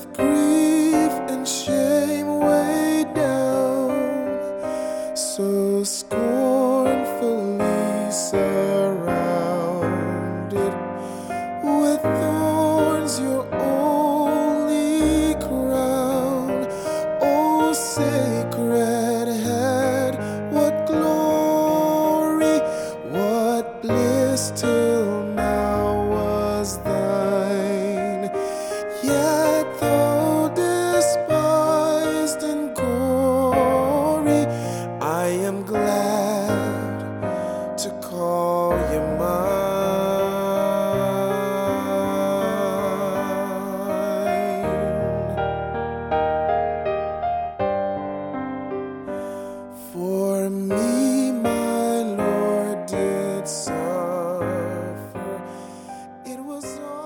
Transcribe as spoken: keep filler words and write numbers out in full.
with grief and shame weighed down, so scornfully surrounded with thorns, your only crown. Oh, sacred head, what glory, what bliss till now was thine. Yet though despised and gory, I am glad to call you mine. For me, my Lord did suffer. It was all